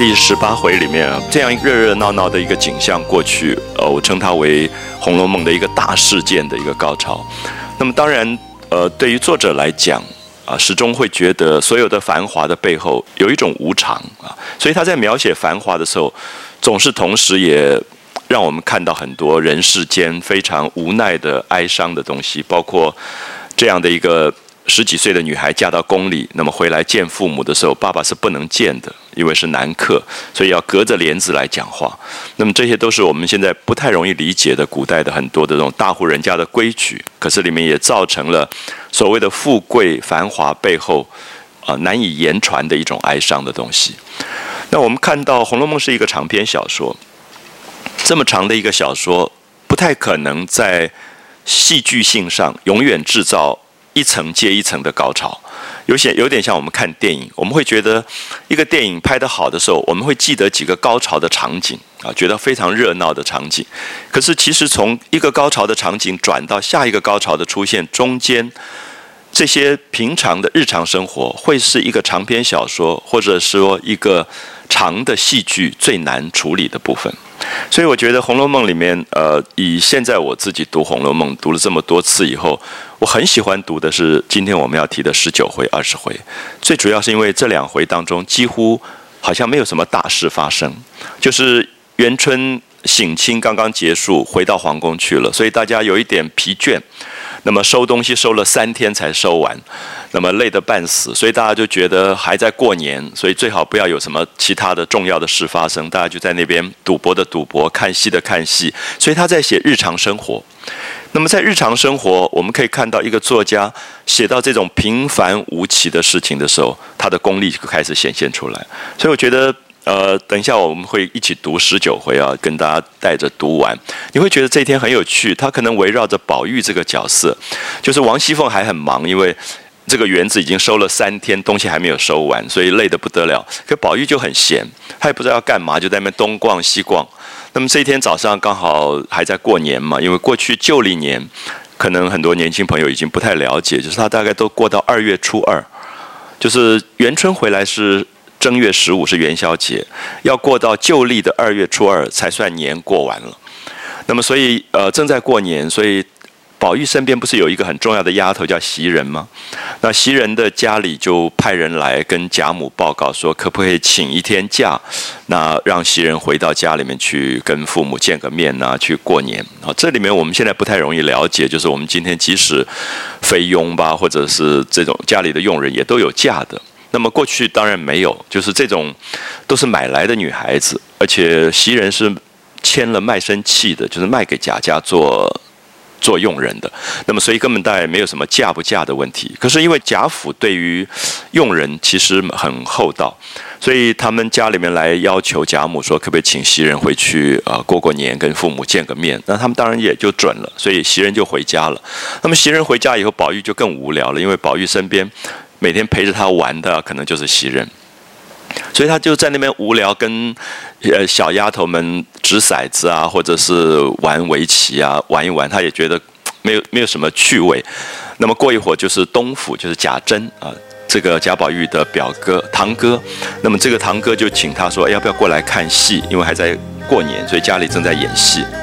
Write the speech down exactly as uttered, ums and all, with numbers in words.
第十八回里面，这样热热闹闹的一个景象过去，呃，我称它为《红楼梦》的一个大事件的一个高潮。那么当然，呃，对于作者来讲，啊，始终会觉得所有的繁华的背后有一种无常啊，所以他在描写繁华的时候，总是同时也让我们看到很多人世间非常无奈的哀伤的东西，包括这样的一个十几岁的女孩嫁到宫里，那么回来见父母的时候，爸爸是不能见的，因为是男客，所以要隔着帘子来讲话。那么这些都是我们现在不太容易理解的古代的很多的这种大户人家的规矩，可是里面也造成了所谓的富贵繁华背后啊、呃、难以言传的一种哀伤的东西。那我们看到《红楼梦》是一个长篇小说，这么长的一个小说，不太可能在戏剧性上永远制造一层接一层的高潮，有些有点像我们看电影，我们会觉得一个电影拍得好的时候，我们会记得几个高潮的场景啊，觉得非常热闹的场景。可是其实从一个高潮的场景转到下一个高潮的出现，中间这些平常的日常生活，会是一个长篇小说或者说一个长的戏剧最难处理的部分。所以我觉得《红楼梦》里面，呃，以现在我自己读《红楼梦》读了这么多次以后，我很喜欢读的是今天我们要提的十九回、二十回。最主要是因为这两回当中几乎好像没有什么大事发生，就是元春省亲刚刚结束，回到皇宫去了，所以大家有一点疲倦。那么收东西收了三天才收完，那么累得半死，所以大家就觉得还在过年，所以最好不要有什么其他的重要的事发生，大家就在那边赌博的赌博，看戏的看戏，所以他在写日常生活。那么在日常生活，我们可以看到一个作家写到这种平凡无奇的事情的时候，他的功力就开始显现出来。所以我觉得呃，等一下我们会一起读十九回啊，跟大家带着读完，你会觉得这一天很有趣。他可能围绕着宝玉这个角色，就是王熙凤还很忙，因为这个园子已经收了三天，东西还没有收完，所以累得不得了。可宝玉就很闲，他也不知道要干嘛，就在那边东逛西逛。那么这一天早上刚好还在过年嘛，因为过去旧历年，可能很多年轻朋友已经不太了解，就是他大概都过到二月初二，就是元春回来是正月十五是元宵节，要过到旧历的二月初二才算年过完了。那么所以呃正在过年，所以宝玉身边不是有一个很重要的丫头叫袭人吗？那袭人的家里就派人来跟贾母报告说，可不可以请一天假，那让袭人回到家里面去跟父母见个面啊，去过年啊。这里面我们现在不太容易了解，就是我们今天即使菲佣吧，或者是这种家里的佣人也都有假的。那么过去当然没有，就是这种都是买来的女孩子，而且袭人是签了卖身契的，就是卖给贾家做做佣人的。那么所以根本大概没有什么嫁不嫁的问题。可是因为贾府对于佣人其实很厚道，所以他们家里面来要求贾母说，可不可以请袭人回去呃过过年，跟父母见个面。那他们当然也就准了，所以袭人就回家了。那么袭人回家以后，宝玉就更无聊了，因为宝玉身边每天陪着他玩的可能就是袭人，所以他就在那边无聊，跟呃小丫头们掷骰子啊，或者是玩围棋啊，玩一玩，他也觉得没有没有什么趣味。那么过一会儿就是东府，就是贾珍啊，这个贾宝玉的表哥堂哥，那么这个堂哥就请他说，哎，要不要过来看戏？因为还在过年，所以家里正在演戏。